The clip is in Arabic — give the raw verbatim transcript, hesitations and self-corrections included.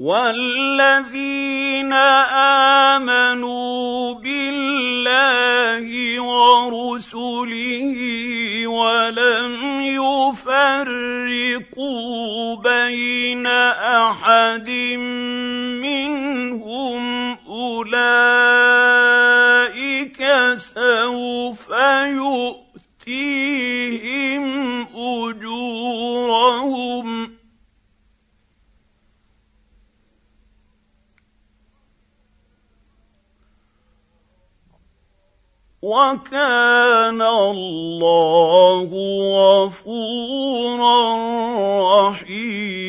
وَالَّذِينَ آمَنُوا بِاللَّهِ وَرُسُلِهِ وَلَمْ يُفَرِّقُوا بَيْنَ أَحَدٍ مِّنْهُمْ أُولَٰئِكَ سَوْفَ يُؤْتِيهِمْ أُجُورَهُمْ ۗ وَكَانَ اللَّهُ غَفُورًا رَّحِيمًا.